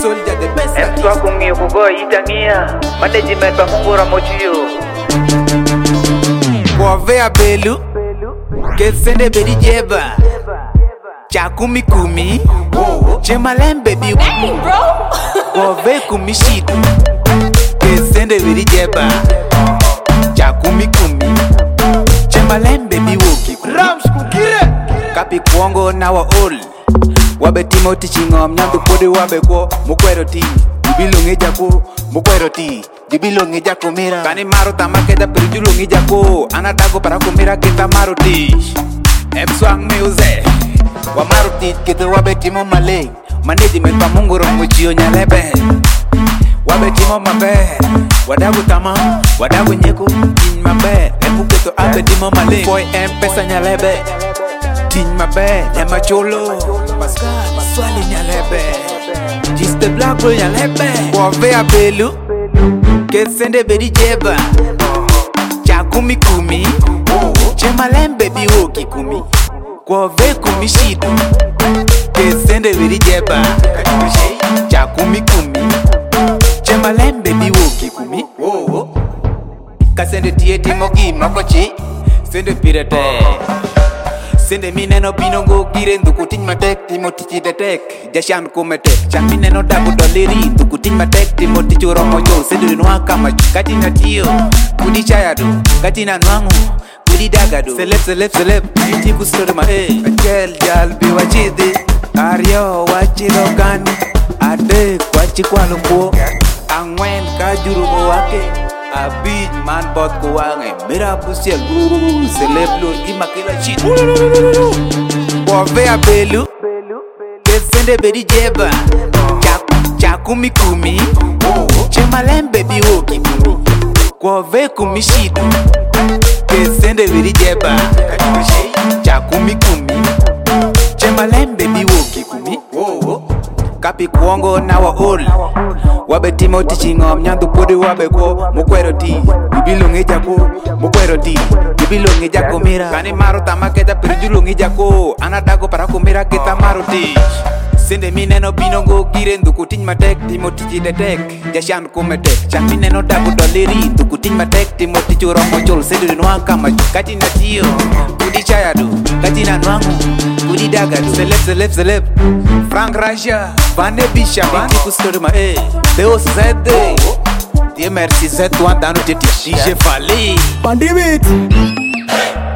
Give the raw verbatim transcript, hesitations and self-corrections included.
soldier the best em tua kungi kugo itangia management pamungura mochio Wavea belu Kesende bedi jeba Chakumi kumi Chemalembe bi Dang, bro. Wave kumi shidu Kesende bedi jeba Chakumi kumi Chemalembe bi woki Rams kukire Kapi kuongo na wa ol Wabe timoti chingom Nyandu podi wabe ko Mukwero ti Dibilungi jako Mukwero ti Dibilungi jako mira Kani maro tamakeda perijulungi jako Anadago para kumira kita maruti Epswang meuze Wa maruti kita wabe timo male Management pa munguro mwichio nyalebe Wabe timo mabe Wadagu tama Wadagu nyeko In mabe Epu keto abe timo male Boy mpesa nyalebe Tin mabe Ema cholo Pascal Swali nyalebe Just the black boy nyalebe Wavea belu Kesende bedi jeba Chakumi kumi Chemalembe bi woki kumi Wave kumi shidu Kesende bedi jeba Chakumi kumi Chemalembe bi woki kumi Kasende tie timogi makochi Sende pirate Sende mineno binongo gire ndukutin matek timotiki detek Jashan kumetek Chan mineno dabu doleri ndukutin matek timotiki uromojo Sende nuwa kama katina tiyo Kudi chayado katina nuangu Kudi dagado Selep selep selep Tiku storma eh Achel jal biwa chidi Aryo wachiro gani Ade kwa chikwalo po Angwen kajuru mo wake Abid man bot ko wange Mira pusiel Seleb lor ima kila shit Wavea belu Kesende bedi jeba Chakumi kumi Chemalembe bi woki kumi Wave kumi shidu Kesende bedi jeba Chakumi kumi Chemalembe bi woki kumi Kapi kuongo na wa ol Wabe timoti chingom Nyandu podi wabe ko Mukwero ti Bibilungi jako Mukwero ti Bibilungi jako mira Kani maro tamakeda perijulungi jako Anadago para kumira kita maruti Sende mineno binongo gire ndukutin matek Timoti chidetek Jashan kumetek Chan mineno dabu doleri ndukutin matek Timoti churomo chol Sende nuwa kama Katina tiyo Kudi chayado Katina nuangu Kudi dagado Selep selep selep Frank Raja Vane Bisha Vane kustorma eh Deo Zede Die merci Zed Wan dano teti Jije Fali Pandemit